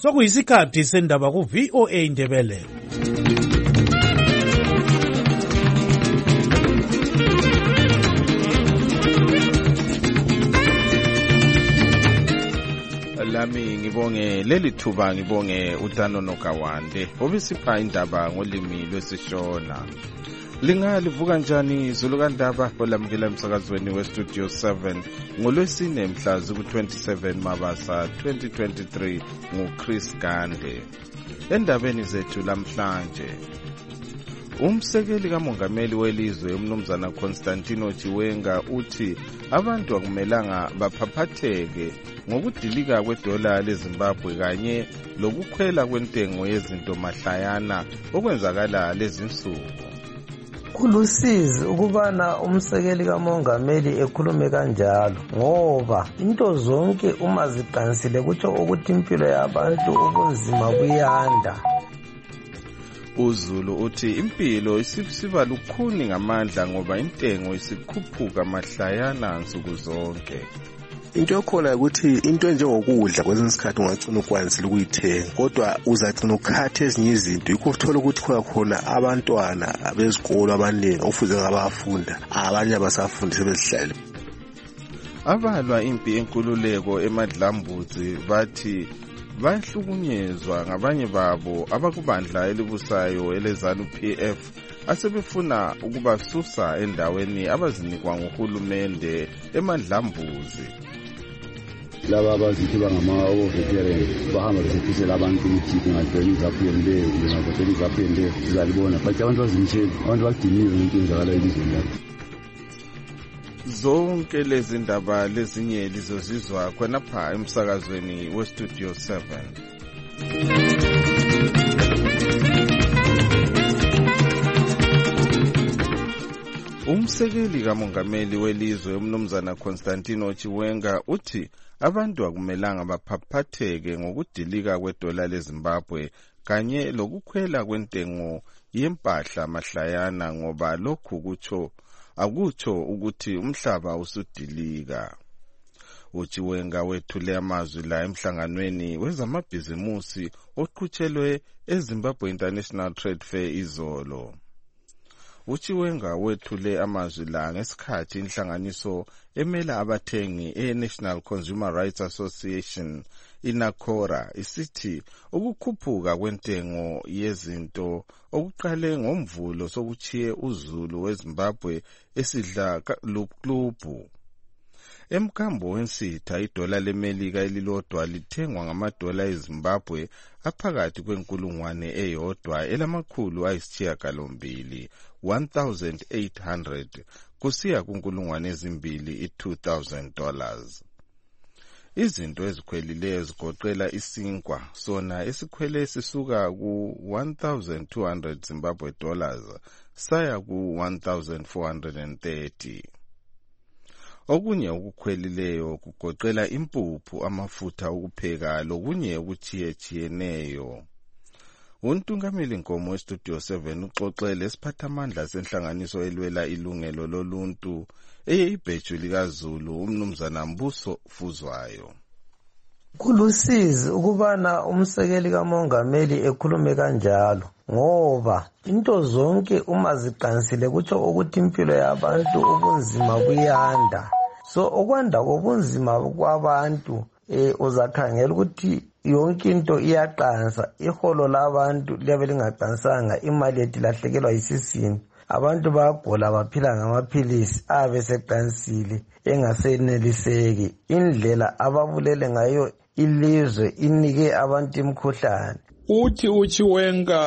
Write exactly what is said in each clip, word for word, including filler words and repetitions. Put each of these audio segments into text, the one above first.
Sokuyisikhathi sendaba ku V O A Indebele. Lami ngibonge leli thuba ngibonge uTano Nokawande obisipha indaba ngolimi lwesishona. Lingalivuka njani izulu kandaba olamukela emsakazweni we Studio seven ngolwesine mhla ku twenty-seven Mabasa twenty twenty-three nguChris Gande. Endabeni zethu lamhlanje, umsekeli kamongameli welizwe umnumzana Constantino Chiwenga uthi abantu akumelanga baphaphatheke ngokudilika kwedola leZimbabwe kanye lokukhwela kwentengo yezinto mahlayana okwenzakala lezinsuku. Kulusizi ukubana umsekeli kamongameli ekhulume kanjalo ngoba into zonke uma ziqansile kutsho ukuthi impilo yabantu ubunzima buyanda. uZulu uthi impilo isisiba lukhuni ngamandla ngoba intengo isikhuphuka mahlayana nsuku zonke. Into yokhona ukuthi into njengokudla kwezinye isikhathi ungagcina ukwanisile ukuyithenga kodwa uzagcina ukhatha ezinye izinto yikho uthola ukuthi khona abantwana abezikolo abaningi ofuze ngabafunda abanye abasafundi sebezihlale. Abalwa impi enkululeko eMadlambuzi bathi bahlukunyezwa ngabanye babo abakubandla elibusayo eleZANU P F asebefuna ukubasusa endaweni abazinikwa nguhulumende eMadlambuzi. Laba abazithi bangama-veteran bahamba besephisela abantu ukuthi kungadlela izaphu yendeyo kungadlela izaphu yendeyo sizalibona but abantu bazimsheli abantu badiniwe ngento enzakala elizweni lakho. Zonke lezi ndaba lezinye lizozizwa khonapha emsakazweni weStudio seven. Umsekeli kamongameli welizwe umnumzana Constantino Chiwenga uthi abantu akumelanga baphaphatheke ngokudilika kwedola leZimbabwe kanye lokukhwela kwentengo yempahla mahlayana ngoba lokhu kutsho akutsho ukuthi umhlaba usudilika. uChiwenga wethule amazwi la emhlanganweni wezamabhizimusi oqhutshelwe eZimbabwe International Trade Fair izolo. uChiwenga wethule amazwi la ngesikhathi inhlanganiso emela abathengi e-National Consumer Rights Association inakora isithi ukukhuphuka kwentengo yezinto okuqale ngomvulo sokuchiye uZulu weZimbabwe esidla luklubhu. Emkambo wensitha idola leMelika elilodwa lithengwa ngamadola eZimbabwe aphakathi kwenkulungwane eyodwa elamakhulu ayisishiyagalombili one thousand eight hundred kusiya kunkulungwane ezimbili i two thousand dollars. Izinto ezikhwelileyo zigoqela isinkwa sona esikhwele sisuka ku one thousand two hundred Zimbabwe dollars saya ku one thousand four hundred thirty. Okunye okukhwelileyo kugoqela impuphu, amafutha okupheka lokunye okuchiyechiyeneyo. Untungameli Nkomo weStudio seven uxoxele isiphathamandla senhlanganiso elwela ilungelo loluntu eyibheju likaZulu umnumzana Mbuso Fuzwayo. Kulusizi ukubana umsekeli kamongameli ekhulume kanjalo ngoba into zonke uma ziqansile kutsho ukuthi impilo yabantu ubunzima buyanda. So okwanda kobunzima kwabantu eh uzakhangela ukuthi yonke into iyaqansa, iholo labantu liyabe lingaqansanga, imali yethu lahlekelwa yisisini. Abantu bayagula baphila ngamaphilisi abe seqansile engaseneliseki. Indlela ababulele ngayo ilizwe inike abantu imkhuhlane. Uthi uChiwenga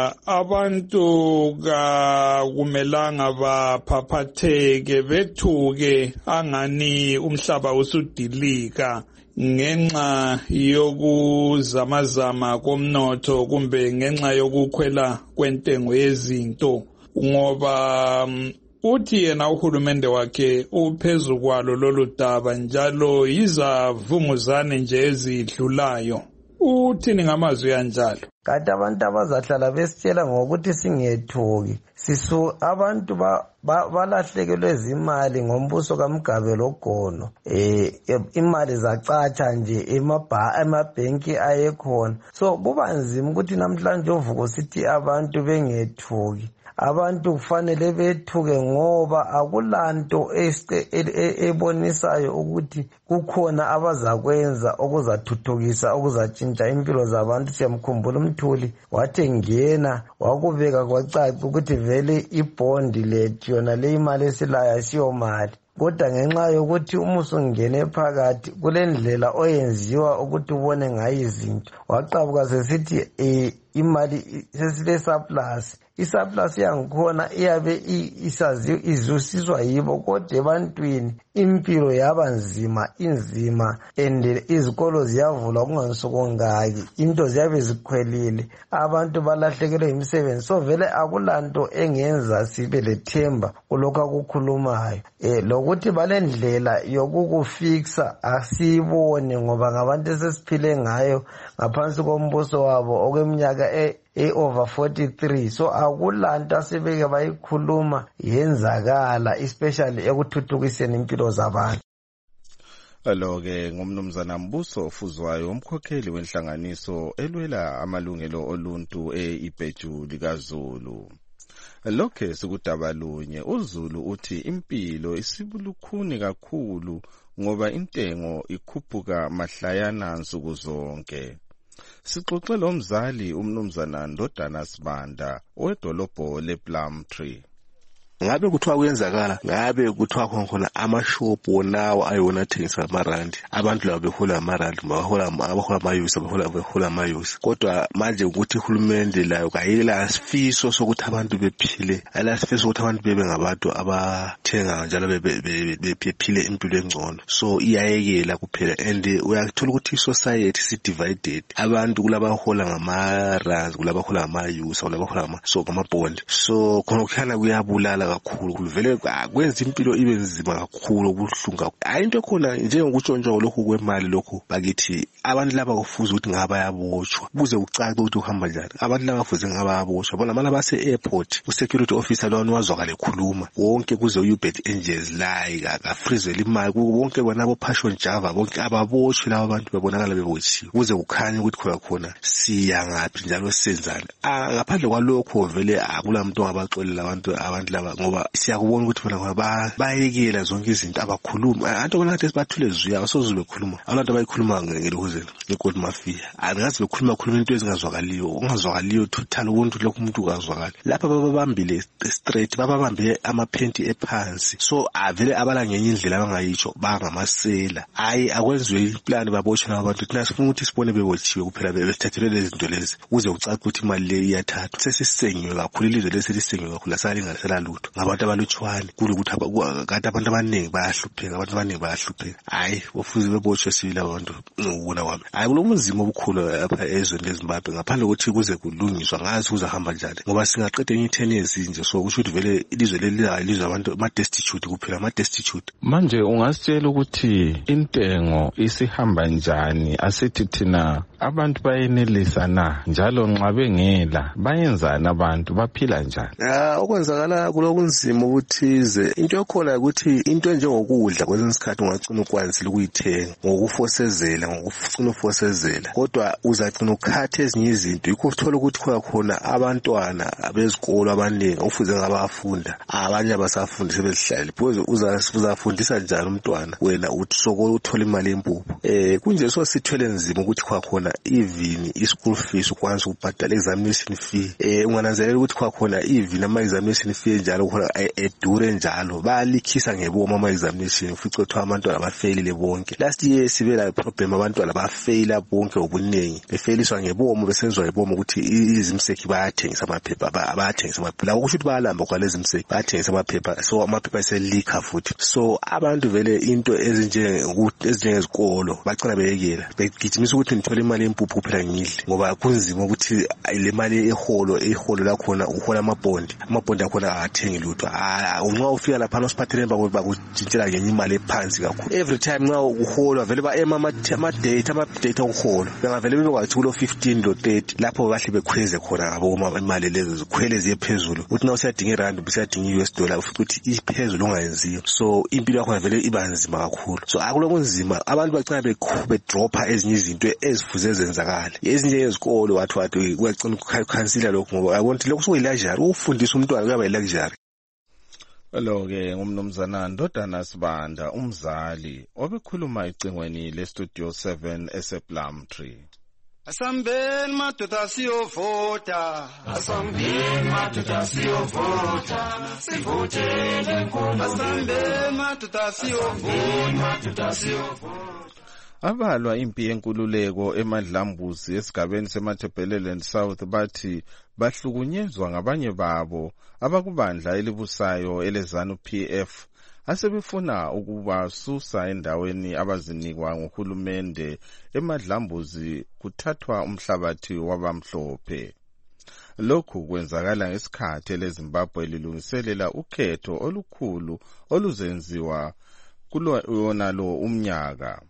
abantu kakumelanga baphaphatheke bethuke angani umhlaba usudilika ngenxa yokuzamazama komnotho kumbe ngenxa yokukhwela kwentengo yezinto ngoba um, uthi yena uhulumende wakhe uphezulu kwalo lolu daba njalo yizavunguzane nje ezidlulayo. Uthini ngamazwi kanjalo? Kade abantu abazahlala besitshela ngokuthi singethuki sisu abantu balahlekelwe izimali ngombuso kaMgabe loGono. Eh imali zacatsha nje emabhenki ayekhona. So kuba nzima ukuthi namhlanje uvuko sithi abantu bengethuki. Abantu kufanele bethuke ngoba akulanto ebonisayo ukuthi kukhona abazakwenza okuzathuthukisa okuzatshintsha impilo zabantu. Siyamkhumbula uMthuli wathi ngena wakubeka kwacaca ukuthi vele ibondi lethu yona le imali esilayo asiyo mali, kodwa ngenxa yokuthi umuso ungene phakathi kule ndlela oyenziwa ukuthi ubone ngayo izinto, waqabuka sesithi eh imali sesile surplus. Isurplus yangikhona iyabe isaziyo izusizwa yibo, kodwa ebantwini impilo yaba nzima inzima and izikolo ziyavulwa kungansukongaki, into ziyabe zikhwelile, abantu balahlekelwe imisebenzi. So vele akulanto engenza sibe lethemba kulokho akukhulumayo. Eh lokuthi balendlela yokukufixa asibone ngoba ngabantu esesiphile ngayo ngaphansi kombuso wabo okweminyaka e e over forty-three. So akulanto asebeke bayikhuluma yenzakala especially ekuthuthukiseni impilo zabantu. Alo-ke ngumnumzana Mbuso Ofuzwayo, umkhokheli wenhlanganiso elwela amalungelo oluntu e-Ibheju likaZulu. Lokhe sikudaba lunye, uZulu uthi impilo isibulukhuni kakhulu ngoba intengo ikhuphuka mahlayana nsuku zonke. Sixoxe lo mzali umnumzana Ndodana Sibanda owedolobho lePlumtree. Ngabe kuthiwa kuyenzakala, ngabe kuthiwa khona amashop wonawo ayona athengisa amarandi, abantu labo behola amarandi, bahola abahola amayusi, bahola behola amayusi. Kodwa manje ukuthi uhulumende layo kayila sifiso sokuthi abantu bephile, ayila sifiso sokuthi abantu bebe ngabantu abathenga njalo bephile impilo engcono. So iyayekela kuphela, and uyathola ukuthi society si divided, abantu kulabahola ngamarandi, kulabahola amayusi, kulabahola ama so ngamabond. So khona kukhana kuyabulala kakhulu, vele kwenza impilo ibe nzima kakhulu, kuhlunga. Ayinto khona njengokutshontshwa lokhu kwemali lokhu bakithi abantu laba kufuza ukuthi ngaba yaboshwa, buze ucace ukuthi uhamba njani. Abantu laba kufuze ngaba yaboshwa, bona manje base airport u security officer lona wazwakala ekhuluma wonke kuze uBet Angels like akafrizele imali wonke kwanabo Passion Java bonke ababoshwe laba abantu babonakala bebotshiwe, kuze kukhanye ukuthi khona khona siya ngapi njalo senzani. Ngaphandle kwalokho vele akulamuntu ongabaxolela abantu abantu laba ngoba siyakubona ukuthi bona bayekela zonke izinto abakhuluma. Anto bona ngathi sibathule zuya asoze bekhuluma, abantu abayikhuluma ngelokuzela ngekod mafia angazi bekhuluma khuluma into ezingazwakaliyo, ungazwakaliyo total ubuntu lokho umuntu ukazwakala. Lapha bababambile straight, bababambe amaphenti ephansi, so avele abala ngenye indlela abangayitsho bangamasela. Hayi akwenziwe iplan baboshwe abantu, thina sifuna ukuthi sibone bebotshiwe kuphela besithathelwe lezi zinto lezi kuze ucace ukuthi imali le iyathathwa. Sesisengiwe kakhulu ilizwe leselisengiwe kakhulu, asalinganisela lutho ngabantu abalutshwane, kulokuthi kade abantu abaningi bayahlupheka, abantu abaningi bayahlupheka. Hayi ofuze beboshwe sibili abantu ngokubona kwami. Hayi kulo muzimo obukhulu lapha ezweni leZimbabwe, ngaphandle kokuthi kuze kulungiswa ngazi kuzahamba njani, ngoba singaqeda enye ten years nje. So kusho ukuthi vele ilizwe lelizwe abantu ama destitute kuphela, ama destitute. Manje ungasitshela ukuthi intengo isihamba njani, asithi thina abantu bayenelisa na, njalo nxa bengela bayenzana, abantu baphila njani? Ah okwenzakala kulokunzima ukuthize into yokhona ukuthi into enjengokudla kwesinye isikhathi ungacina ukwanisile ukuyithenga ngokufosezela ngokufuna ufosezela, kodwa uzacina ukhatha ezinye izinto. Yikho uthola ukuthi khona khona abantwana abezikolo abaningi ofuze ngabafunda, abanye abasafundi sebezihlalele because uzafundisa njani umntwana wena uthi sokolo uthola imali empuphu. Eh kunje so sithwele nzima ukuthi khona khona even i-school fees ukwazi ukubhadala examination fee. Eh ungananzelela ukuthi khona khona even ama examination fee njalo khona edure njalo, bayalikhisa ngebomo ama examination, ufice ukuthi abantwana abafailile bonke. Last year sibela problem, abantwana bafaila bonke obuningi, befailiswa ngebomo, besenzwa ngebomo ukuthi izimseki bayathengisa amaphepha, abayathengisa amaphepha. Lapho kusho ukuthi bayalamba kwalezi imseki, bayathengisa amaphepha, so amaphepha aselika futhi. So abantu vele into ezinje ukuthi ezinjengezikolo bacela beyekela, begijimisa ukuthi ngithola imali imali yempuphu kuphela ngidle ngoba kunzima ukuthi le mali eholo eholo la khona uhola amabhondi amabhondi akhona athengi lutho nxa ufika lapha nosiphathele bakutshintshela ngenye imali ephansi kakhulu every time nxa uholwa vele ba ema ama-date ama-date okuhola bengavele bebekwathi kulo fifteen lo thirty lapho bahle bekhweze khona ngabo imali lezo zikhwele ziye phezulu uthi na usiyadinga irandi usiyadinga i-U S dollar ukuthi iphezulu ongayenziyo so impilo yakhona vele iba nzima kakhulu so akulokunzima abantu bacina bedropha ezinye izinto ezifuze zenzakale ezinjengezikolo wathi wathi kuyacina ukukhansila lokhu ngoba yabona ukuthi lokhu sokuyilajari ukufundisa umntwana kuyaba yilajari. Lo-ke ngumnumzana Ndodana Sibanda umzali obekhuluma ecingweni le-Studio seven esePlumtree. Asambeni madoda siyovota, asambeni madoda siyovota, sivotele Nkomo. Asambeni madoda siyovota, madoda siyovota. Abalwa impi yenkululeko eMadlambuzi esigabeni seMatabeleland South bathi bahlukunyezwa ngabanye babo abakubandla elibusayo eleZANU P F asebefuna ukubasusa endaweni abazinikwa nguhulumende eMadlambuzi kuthathwa umhlabathi wabamhlophe. Lokhu kwenzakala ngesikhathi leZimbabwe lilungiselela ukhetho olukhulu oluzenziwa kulona lo umnyaka.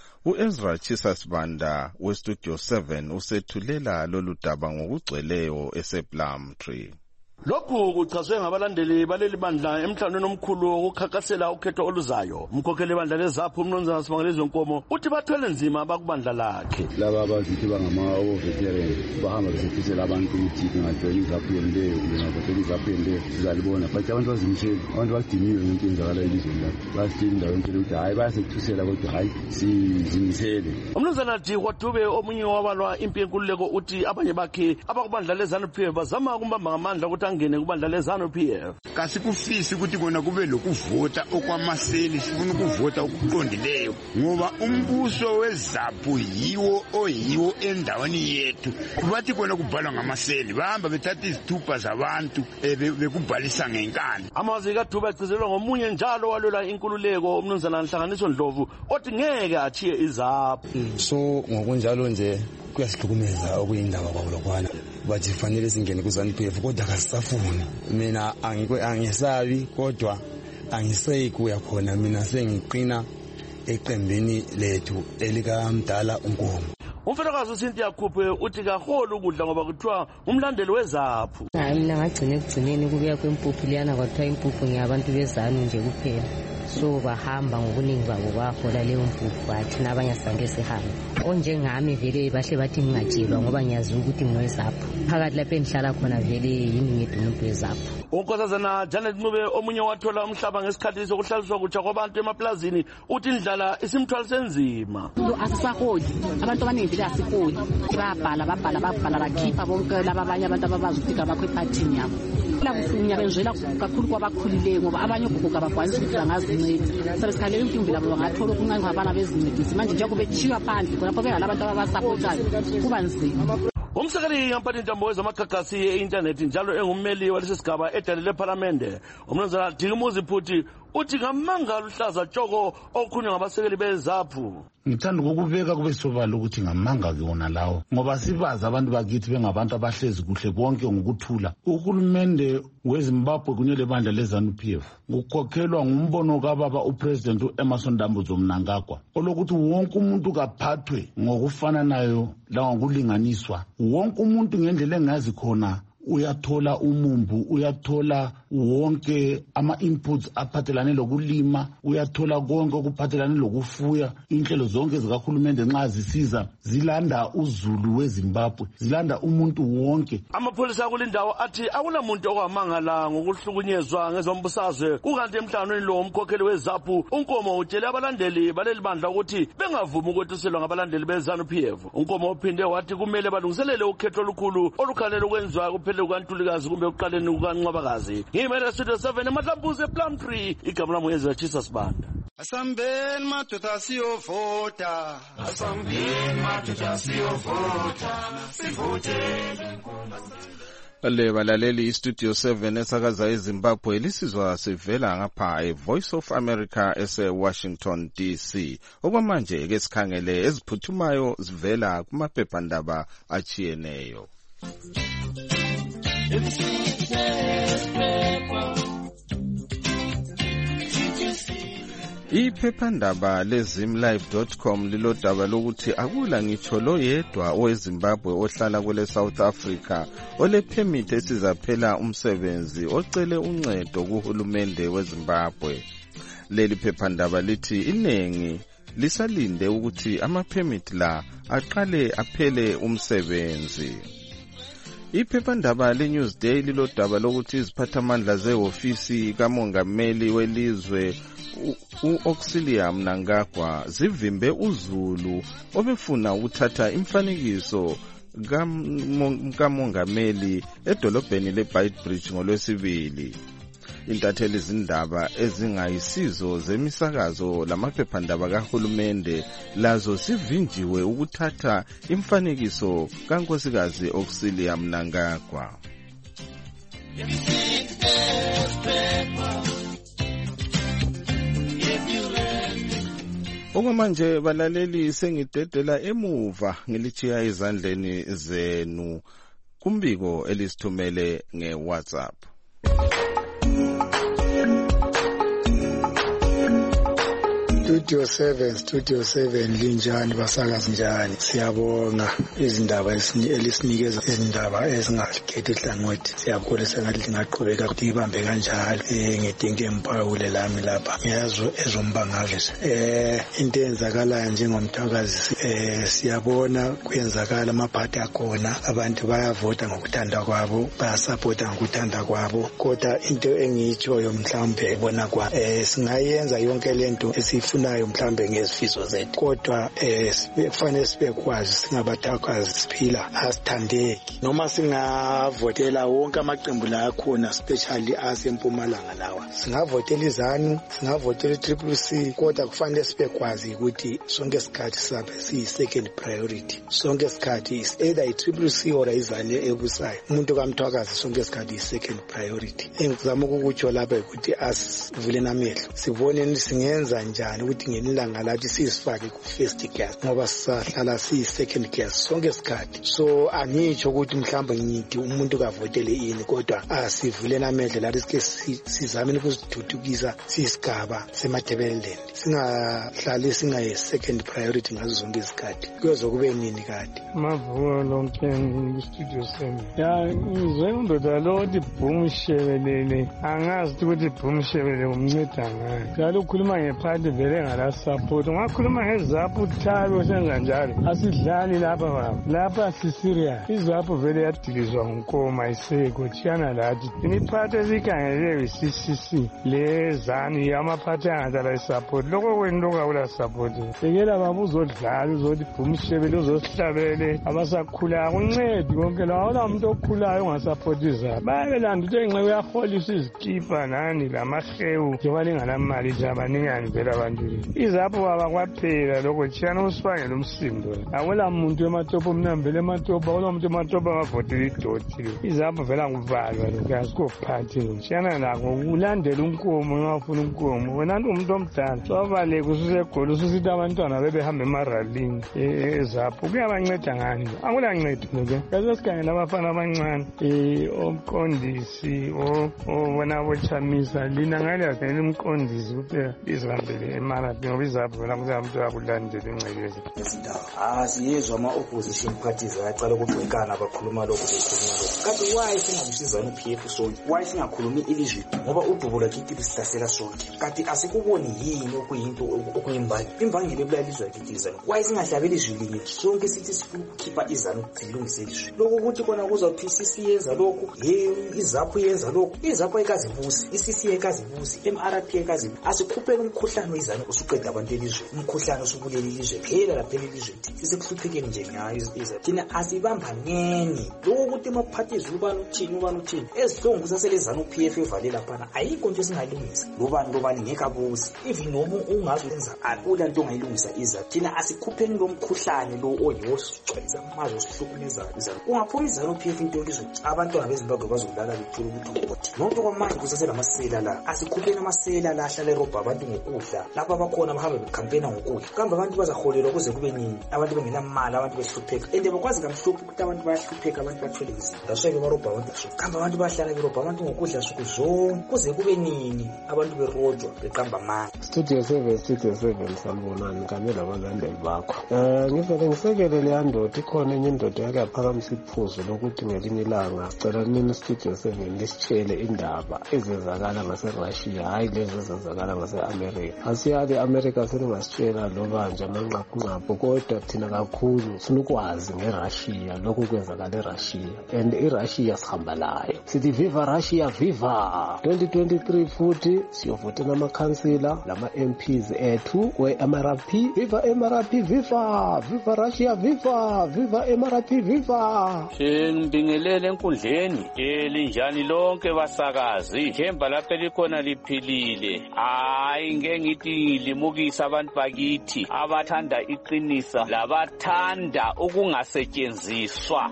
U-Ezra Chisasbanda we-Studio seven usethulela lolu daba ngokugcweleyo esePlumtree. Lokhu kuchazwe ngabalandeli baleli bandla emhlanganweni omkhulu wokukhankasela ukhetho oluzayo. Umkhokheli bandla leZAPU uMnumzana Sibangelizwe Nkomo uthi bathwele nzima abakubandla lakhe. Laba abazithi bangama-veteran bahamba besefisela abantu ukuthi kungajoyini iZAPU yenleyo ngingavotela iZAPU yenleyo sizalibona but abantu bazimsheli abantu badiniwe ngento enzakala elizweni lapho basitshela indawo entshela ukuthi hhayi bayasethusela kodwa hhayi sizimisele. Umnumzana Dikwa Dube omunye wabalwa impi yenkululeko uthi abanye bakhe abakubandla leZANU P F bazama ukumbamba ngamandla ukuthi angene kubandla leZANU P F. Kasikufisi ukuthi kona kube lokuvota okwamaseli sifuna ukuvota okuqondileyo ngoba umbuso weZAPU yiwo oyiwo endaweni yethu. Bathi kona kubhalwa ngamaseli bahamba bethatha izithupha zabantu bekubhalisa ngenkani. Amazwi kaDube agcizelwa ngomunye njalo walwela inkululeko uMnumzana Nhlanganiso Ndlovu othi ngeke athiye iZAPU. So ngokunjalo nje kuyasihlukumeza okuyindaba kwabo lokwana bathi fanele singene kuZANU P F kodwa kasisafuni. Mina angisabi kodwa angiseki kuya khona mina sengiqina eqembini lethu elikamdala uNkomo. Umfelokazi uCynthia Khuphe uthi kaholo ukudla ngoba kuthiwa umlandeli weZAPU. Hayi mina ngagcina ekugcineni kubuya kwempuphu liyana kwathiwa impuphu ngiyabantu beZANU nje kuphela. So bahamba ngokuningi babo bahola leyo mpuphu bathi nabanye asange sihambe. Onjengami vele bahle bathi ngingatshelwa ngoba ngiyazi ukuthi nginoweZAPU. Phakathi lapho engihlala khona vele yini ngedwa umuntu weZAPU. Unkosazana Janet Ncube omunye wathola umhlaba ngesikhathi sokuhlaliswa kutsha kwabantu emaplazini uthi indlala isimthwalo senzima. Asisaholi abantu abaningi vele asiholi babhala babhala babhala bakhipha bonke laba abanye abantu ababazi ukufika bakho ephathini yabo. Lakufunya benzela kakhulu kwabakhulileyo ngoba abanye ogogo abakwanisa ukuthi bangazinceda. Sabe sikhalela impimbi labo bangathola okuncane ngabana bezincedisa manje njengoba bethiwa phandle lapho ke labantu ababasapotayo kuba nzima. Umsekeli kaMphathintambo wezamagagasi e-internet njalo engummeli walesi sigaba edale lePhalamende uMnumzana Dikumuzi Phuthi uthi ngamanga luhlaza tshoko okukhulunywa ngabasekeli beZAPU. Ngithanda ukubeka kube sobala ukuthi ngamanga kuyona lawo ngoba sibazi abantu bakithi bengabantu abahlezi kuhle bonke ngokuthula. Uhulumende weZimbabwe kunye lebandla leZANU P F ukukhokhelwa ngumbono kababa uPresident uEmmerson Dambudzo Mnangagwa olokuthi wonke umuntu kaphathwe ngokufananayo la ngokulinganiswa wonke umuntu ngendlela engazi khona uyathola umumbu uyathola wonke ama-inputs aphathelane lokulima uyathola konke okuphathelane lokufuya. Inhlelo zonke zikahulumende nxa zisiza zilanda uzulu weZimbabwe zilanda umuntu wonke. Amapholisa akulindawo athi akulamuntu okwamangala ngokuhlukunyezwa ngezombusazwe kukanti emhlanganweni lo umkhokheli weZAPU uNkomo utshele abalandeli baleli bandla ukuthi bengavumi ukwethuselwa ngabalandeli beZANU P F. uNkomo uphinde wathi kumele balungiselele ukhetho olukhulu olukhanele ukwenziwa kuphela kukaNtulikazi kumbe uqaleni kukaNcwabakazi. Ngimele Studio seven eMadlambuzi ePlumtree igama lami Ezra Chisasbanda. Asambeni madoda siyovota, asambeni madoda siyovota, sivotele Nkomo. Le balaleli iStudio seven esakaza eZimbabwe lisizwa sivela ngapha eVoice of America ese Washington D C. Okwamanje ke sikhangele eziphuthumayo zivela kumaphephandaba achiyeneyo. Iphephandaba lezimlive dot com lilodaba lokuthi akula ngitsho lo yedwa oweZimbabwe ohlala kule South Africa ole permit esizaphela umsebenzi ocele uncedo kuhulumende weZimbabwe. Leli phephandaba lithi inengi lisalinde ukuthi ama permit la aqale aphele umsebenzi. Iphephandaba leNewsday lilodaba lokuthi iziphathamandla zehofisi kamongameli welizwe u-Auxilium Mnangagwa zivimbe uZulu obefuna ukuthatha imfanekiso kamongameli edolobheni leBeitbridge ngolwesibili. Intatheli izindaba ezingayisizo zemisakazo lamaphephandaba kahulumende lazo sivinjiwe ukuthatha imfanekiso kankosikazi Auxilium Mnangagwa. Okwamanje balaleli sengidedela emuva ngilichiya izandleni zenu kumbiko elisithumele ngeWhatsApp. Studio seven, Studio seven, linjani basakazi njani? Siyabonga izindaba elisinikeza izindaba ezingakhethi hlangothi. Siyabona sengathi lingaqhubeka ukuthi ibambe kanjalo. Eh ngidinga emphawule lami lapha. Ngiyazwe ezombangazo. Eh into enzakalayo njengomthakazi eh siyabona kuyenzakala amaphathi akhona. Abantu bayavota ngokuthanda kwabo, bayasupporta ngokuthanda kwabo. Kodwa into engiyitshoyo mhlawumbe ebona kwa eh singayenza yonke lento esifu nayo mhlambe ngezifiso zethu kodwa eh kufanele sibekwazi singabathakazi siphila asithandeki noma singavotela wonke amaqembu la akhona especially asempumalanga lawa singavotela izanu singavotela itriple C kodwa kufanele sibekwazi ukuthi sonke isikhathi sabe si second priority sonke isikhathi is either itriple C or izanu ebusayo umuntu kamthakazi sonke isikhathi is second priority engizama ukukutsho lapha ukuthi asivule namehlo sibone singenza njani ukuthi ngelanga lathi sisifake ku first gas ngoba sisahlala si second gas sonke isikhathi so angitsho ukuthi mhlawumbe ngithi umuntu kavotele ini kodwa asivule namehlo lathi sike sizameni ukusithuthukisa sisigaba seMatabeleland singahlali singaye second priority ngazo zonke isikhathi kuyozokube nini kade mavuka lonke ngistudio sami ya ngizwe undoda lo di boom shebelele angazi ukuthi boom shebelele umnceda ngayo njalo ukhuluma ngephathi vele ngala support ngakhuluma ngeZAPU Thabo senza njalo asidlali lapha baba lapha si serious iZAPU vele yadilizwa ngonkoma iseko chiyana lathi imiphathi ezikhangele C C C lezani amaphathi angadala isupport lokho kwento kawula support ekela baba uzodlala uzodi phumshebele uzosihlabele abasakhula kuncedi konke lawo umuntu okhulayo ongasupport iZAPU bayelanda ukuthi enxe uyaholisa izikipa nani lamahewu njengoba linganamali nje abaningani vele abantu iZAPU baba kwaphela lokho chiyana usibangela umsindo awela muntu ematopo mnambele ematopo awela muntu ematopo abavotela idoti iZAPU vela nguvalwa lokho asikophathi chiyana nako ulandela unkomo ngafuna unkomo wena nto umuntu omdala sobale kususe egoli ususithi abantwana bebehamba emaralini eZAPU kuyabanceda ngani akulancedi ngoke kaze sikhangela abafana abancane eh omqondisi o wena bochamisa lina ngale yakhela umqondisi kuphela izihambele emarathon ngoba iZAPU vela kuthi abantu akulandela ingcekeza ah siyezwa ama opposition parties ayaqala ukugcikana abakhuluma lokho bekhuluma lokho kanti why singamsizana uP F sonke why singakhulumi ilizwi ngoba udubo lakithi lisihlasela sonke kanti asikuboni yini okuyinto okuyimbali imbangile ebulalizwa lakithi izanu why singahlabeli izwi linye sonke sithi sikhipha izanu silungise ilizwi lokho ukuthi kona kuza P C C yenza lokho hey iZAPU yenza lokho iZAPU ayikazivusi I C C ayikazivusi M R P ayikazivusi asikhuphele umkhuhlane wezanu usuqeda abantu elizwe umkhuhlane usubulele ilizwe phela laphela ilizwe sisekuhluphekeni nje ngayo iza thina asibambaneni lokho ukuthi ama-parties ubani uthini ubani uthini ezihlungu kusaselezana u-P F evalela phana ayikho nto esingayilungisa lobani lobani ngeke abuze even noma ungazi wenza akula nto ongayilungisa iza thina asikhupheni lo mkhuhlane lo oyiwo sigcwalisa amazwe osihlukumezayo iza ungaphuma izana u-P F into elizwe abantwana bezimbabwe bazolala bethula ukuthi ukuthi nonke kwamanje kusaselamasela la asikhupheni amasela la ahlala erobha abantu ngokudla lapho abakhona bahamba bekhampena ngokudla kambe abantu bazaholelwa kuze kube nini abantu bengenamali abantu behlupheka and bakwazi kamhlophe ukuthi abantu bayahlupheka abantu bathole izinto dasweke barobha abantu so kambe abantu bahlala berobha abantu ngokudla suku zonke kuze kube nini abantu berojwa beqamba amanga. Studio seven Studio seven sanibonani kanye labalandeli bakho eh ngivele ngisekele le ndoda ikhona enye indoda yake yaphakamisa iphuzo lokuthi ngelinye ilanga sicela nini Studio seven lisitshele indaba ezenzakala ngase-Russia hayi lezi ezenzakala ngase-America asiyali America selingasitshela loba nje amanqaphu kodwa thina kakhulu sifuna ukwazi nge-Russia lokhu kwenzakala e-Russia and i-Russia sihamba layo sithi viva Russia viva twenty twenty-three futhi siyovotela amakhansila lama-M Ps ethu we-M R P viva M R P viva viva Russia viva viva M R P viva. Ngibingelele enkundleni elinjani lonke basakazi themba lapha likhona liphilile hayi ngeke ngithi limukisa abantu bakithi abathanda iqinisa labathanda ukungasetshenziswa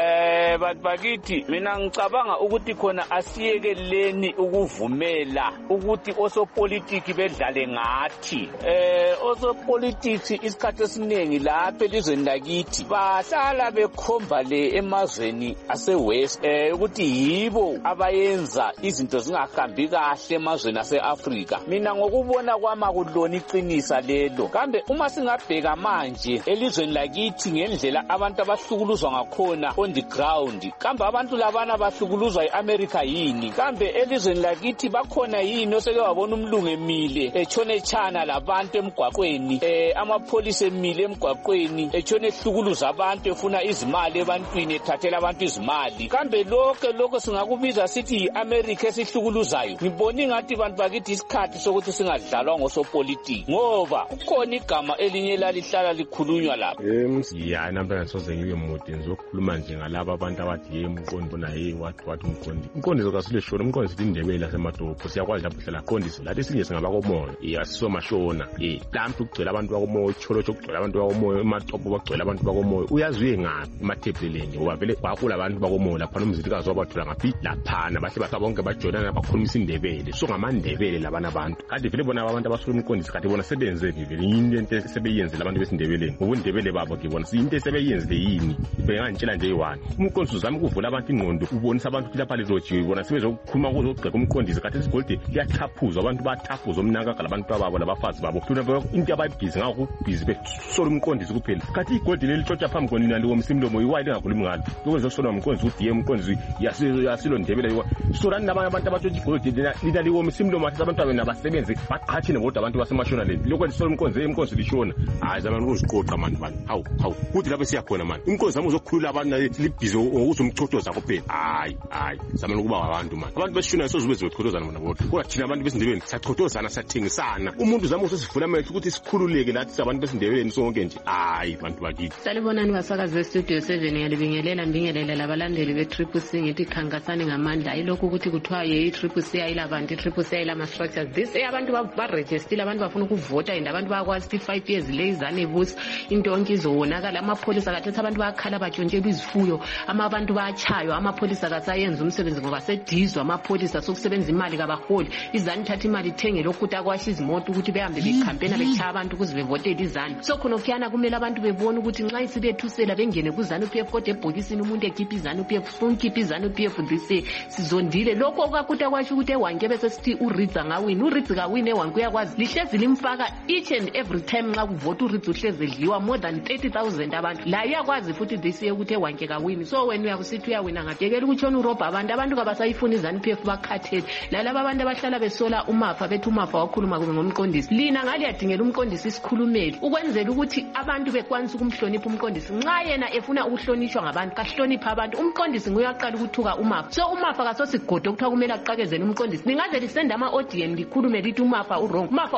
eh bantu bakithi mina ngicabanga ukuthi khona asiyekeleni ukuvumela ukuthi osopolitiki bedlale ngathi eh osopolitiki isikhathi esiningi lapha elizweni lakithi bahlala bekhomba le emazweni ase-West eh ukuthi yibo abayenza izinto zingahambi kahle emazweni ase-Afrika. Mina ngokubona kwama kulona iqinisa lelo kambe uma singabheka manje elizweni lakithi ngendlela abantu abahlukuluzwa ngakhona on the ground kambe abantu labana bahlukuluzwa e-America yini kambe elizweni lakithi bakhona yini oseke wabona umlungu emile etshone tshana labantu emgwaqweni eh amapholisa emile emgwaqweni etshone ehlukuluza abantu efuna izimali ebantwini ethathela abantu izimali kambe lokho lokho singakubiza sithi i-America esihlukuluzayo ngibona ngathi bantu bakithi isikhathi sokuthi singadlalwa ngosopolitiki ngoba kukhona igama elinye lalihlala likhulunywa lapha ya namba soze ngibe mude ngizokhuluma nje ngalabo abantu abathi ye umqondo na ye wathi wathi umqondo umqondo zokasile shona umqondo sithi indebele lasemadolobho siyakwazi lapho hlala qondisi lathi sinje singaba komoya yasiso mashona eh lampu kugcwele abantu bakomoya cholo chokugcwele abantu bakomoya ematopo bagcwele abantu bakomoya uyaziwe ngapi emathebeleni ngoba vele kwakula abantu bakomoya lapha nomzilikazi wabathula ngaphi laphana bahle basabonke bajoyina bakhulumisa indebele so ngamandebele labana abantu kade vele bona abantu abasula umqondisi kade bona sebenzeni vele into into sebeyenzile abantu besindebeleni ngobundebele babo ke bona into sebeyenzile yini bengantshela nje yiwani umqondisi uzama ukuvula abantu ingqondo ubonisa abantu ukuthi lapha lizojiwe bona sebezokukhuluma kuzogceka umqondisi kade isigolide liyathaphuzwa abantu bathaphuzwa umnakaka labantu babo labafazi babo thuna into abayibhizi ngakho ubhizi besola umqondisi kuphela kathi igolide leli tshotha phambi konina liwomsimlomo yiwayile engakhulumi ngalo lokwenza kusola umqondisi ukuthi ye umqondisi yasilo ndebele sorani nabanye abantu abatshotha igolide lina liwomsimlomo athi abantu abena basebenze baqhathine kodwa abantu basemashona leli lokwenza sola umqondisi umqondisi lishona hayi zamani uziqoqa manje bani hawu hawu kuthi lapho siyakhona manje umqondisi zami uzokhulula abantu libhizi ukuthi umchothoza kuphela hayi hayi zamani ukuba abantu manje abantu besishona sozube zichothozana bona bodwa kodwa thina abantu besindebeleni siyachothozana siyathengisana umuntu zami usosivula amehlo ukuthi sikhululeke lathi abantu besindebeleni sonke nje hayi bantu bakithi. Salibonani basakazi be-Studio seven ngiyalibingelela mbingelela labalandeli be-Triple C ngithi khankasani ngamandla ayilokhu ukuthi kuthiwa ye i-Triple C ayila bantu i-Triple C ayila ma-structures this abantu barejistile abantu bafuna ukuvota and abantu bayakwazi ukuthi five years le izane busi into yonke izowonakala amapholisa kathetha abantu bayakhala batshontshelwa izifuyo ama abantu bayachaywa amapholisa kasayenza umsebenzi ngoba sedizwa amapholisa sokusebenza imali kabaholi izani thatha imali ithenge lokhu ukuthi akwahla izimoto ukuthi behambe bekhampena bechaya abantu ukuze bevotele izani so khonokuyana kumele abantu bebone ukuthi nxa isibethusela bengene kuzanu P F kodwa ebhokisini umuntu ekhipha izanu P F funa ukhipha izanu P F this sizondile lokho okakuthi akwasho ukuthi ewanke bese sithi uRidza ngawini uRidza kawini ewanke uyakwazi lihlezi limfaka each and every time nxa kuvota uRidza uhlezi edliwa more than thirty thousand abantu la uyakwazi futhi this year ukuthi ewanke kawini so wena uyakusithi uyawina ngakekela ukutshona urobha abantu abantu kabasayifuna izanu P F bakhathele lalabo abantu abahlala besola umafa bethi umafa wakhuluma kube ngomqondisi lina ngaliyadingela umqondisi isikhulumeli ukwenzela ukuthi abantu bekwanisa ukumhlonipha umqondisi nxa yena efuna ukuhlonishwa ngabantu kahlonipha abantu umqondisi nguye aqala ukuthuka umafa so umafa kasosigodo kuthiwa kumele aqakezele umqondisi ningaze lisenda ama-audience likhulume lithi umafa urong umafa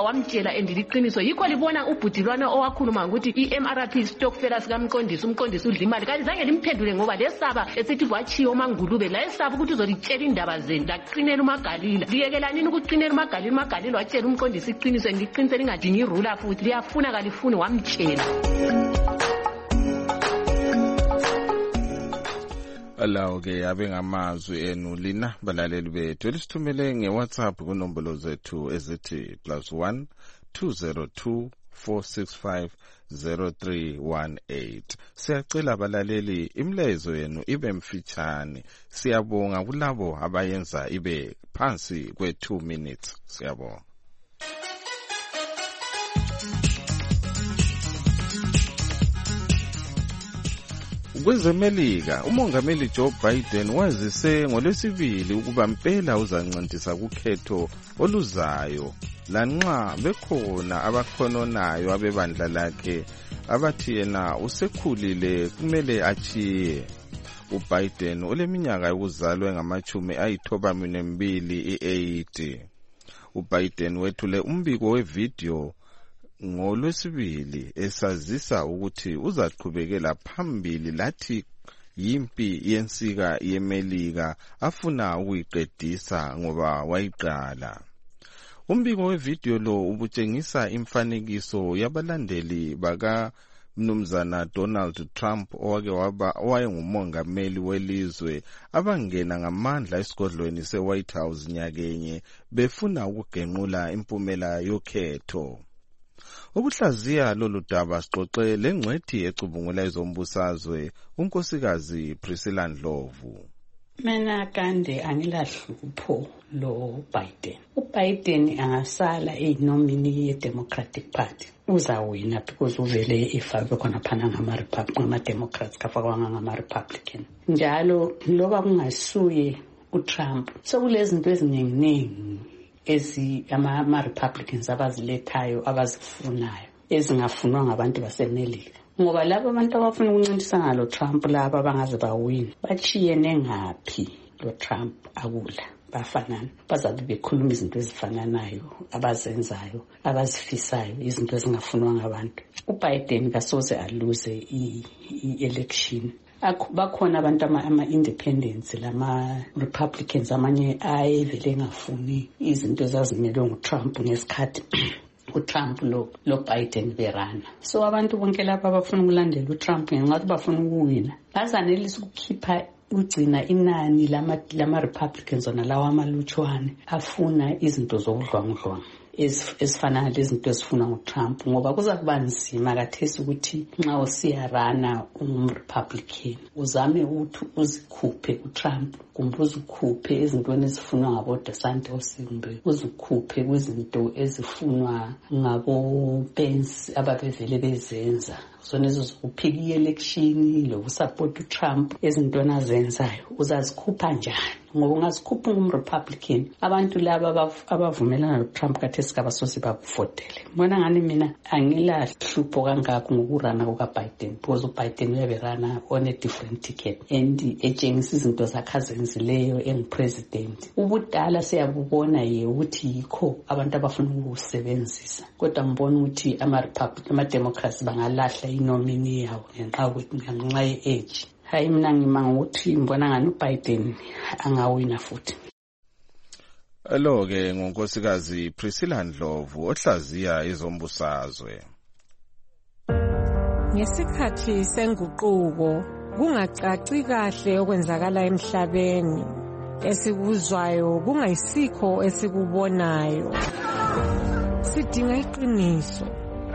wamtshela and liqiniso yikho libona ubhudilwana owakhuluma ukuthi i-M R P stockfella sikamqondisi umqondisi udla imali kanti zange limphendule ngoba lesaba esithi wachiya uMangulube la esaba ukuthi uzolitshela indaba zenu laqinela uMagalila liyekelanini ukuqinela uMagalila uMagalila watshela umqondisi iqiniso ngiqinise lingadingi irula futhi liyafuna kalifuni wamtshela. Alawo ke abe ngamazwi enu lina balaleli bethu elisithumele ngeWhatsApp kunombolo zethu ezithi plus one two zero two four six five zero three one eight. Siyacela abalaleli imlezo yenu ibe mfitshane. Siyabonga kulabo abayenza ibe phansi kwe two minutes. Siyabonga. Kwezemelika umongameli Joe Biden wazise ngolwesibili ukuba mpela uzancintisa kukhetho oluzayo lanxa bekhona abakhononayo abebandla lakhe abathi yena usekhulile kumele achiye. uBiden oleminyaka yokuzalwa ngamachumi ayithoba mbili i-eighty. uBiden wethule umbiko wevideo ngolwesibili esazisa ukuthi uzaqhubekela phambili lathi yimpi yensika yemelika afuna ukuyiqedisa ngoba wayiqala. Umbiko wevideo lo ubutshengisa imfanekiso yabalandeli baka Mnumzana Donald Trump owake waba owayengumongameli welizwe abangena ngamandla esigodlweni se-White House nyakenye befuna ukugenqula impumela yokhetho. Ukuhlaziya lolu daba sixoxe lengcwethi ecubungula ezombusazwe unkosikazi Priscilla Ndlovu. Mina kande angilahlupho lo Biden. uBiden angasala eyinomini ye-Democratic Party. Uzawina because uvele ifakwe khona phana ngama-Republican, ngama-Democrats kafakwanga ngama-Republican. Njalo loba kungasuye uTrump sekulezinto eziningi ezi ama-Republicans abazilethayo abazifunayo ezingafunwa ngabantu basemelika. Ngoba labo abantu abafuna ukuncintisana ngalo Trump laba bangaze bawina bachiyene ngaphi lo Trump akula bafanana bazabe bekhuluma izinto ezifananayo abazenzayo abazifisayo izinto ezingafunwa ngabantu. uBiden kasoze aluze i-election. Bakhona abantu ama-independents lama-Republicans amanye ayevele ngafuni izinto ezazimelwe nguTrump ngesikhathi uTrump lo lo Biden berana. So abantu bonke lapha abafuna ukulandela uTrump ngenxa bafuna ukuwina bazanelisa ukukhipha ugcina inani lama lama Republicans ona lawa amalutshwane afuna izinto zokudlwangudlwanga ezifana lezinto ezifuna uTrump ngoba kuzakuba nzima kathesi ukuthi nxa usiyarana umRepublican uzame ukuthi uzikhuphe uTrump kumbe uzikhuphe ezintweni ezifunwa ngabo DeSantis kumbe uzikhuphe kwizinto ezifunwa ngabo Pence ababevele bezenza. Zona ezo zokuphika i-election lokusupport uTrump ezintweni azenzayo uzazikhupha njani ngoba ungazikhupha ngumRepublican abantu laba abavumelana noTrump kathesi kabasosi bakuvotele. Mbona ngani mina angila hlupho kangakho ngokurana kukaBiden because uBiden uyaberana on a different ticket and etshengisa izinto zakhe azenzileyo engupresident. Ubudala siyabubona ye ukuthi yikho abantu abafuna ukusebenzisa kodwa mbona ukuthi ama-Republican ama-Democrats bangalahla inomini yawo ngenxa ye-age. Hayi mina ngimanga ukuthi mbona ngani uBiden angawina futhi. Alo ke ngonkosikazi Priscilla Ndlovu ohlaziya izombusazwe. Ngesikhathi senguquko kungacaci kahle okwenzakala emhlabeni esikuzwayo kungayisikho esikubonayo. Sidinga iqiniso.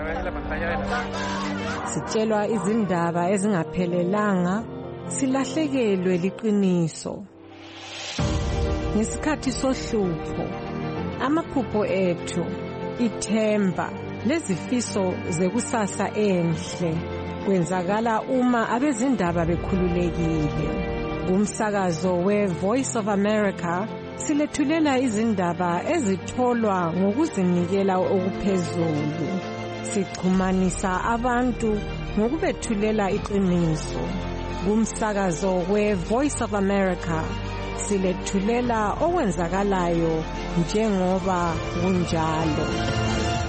Sitshelwa izindaba ezingaphelelanga silahlekelwe liqiniso. Ngesikhathi sohlupho amaphupho ethu ithemba lezifiso zekusasa enhle kwenzakala uma abezindaba bekhululekile. Umsakazo we-Voice of America silethulela izindaba ezitholwa ngokuzinikela okuphezulu. Sichumanisa abantu ngokubethulela iqiniso. Kumsakazo we-Voice of America silethulela okwenzakalayo njengoba kunjalo.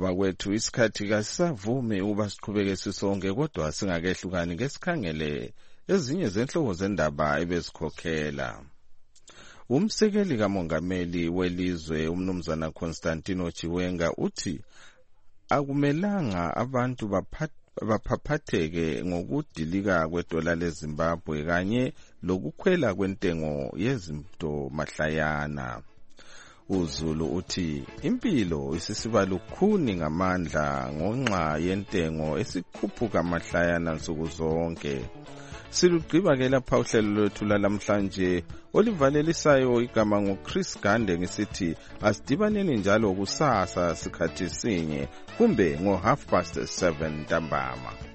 bakwethu isikhathi kasisavumi uba siqhubeke sisonke kodwa singakehlukani ngesikhangele ezinye zenhlobo zendaba ebesikhokhela. Umsekeli kamongameli welizwe umnumzana Constantino Chiwenga uthi akumelanga abantu baphaphatheke ngokudilika kwedola leZimbabwe kanye lokukhwela kwentengo yezinto mahlayana. uZulu uthi impilo isisiba lukhuni ngamandla ngonxa yentengo esikhuphuka mahlayana nsuku zonke. Silugqiba ke lapha uhlelo lwethu lamhlanje olivalelisayo igama ngoChris Gande ngisithi asidibaneni njalo kusasa sikhathi sinye kumbe ngo half past seven ntambama.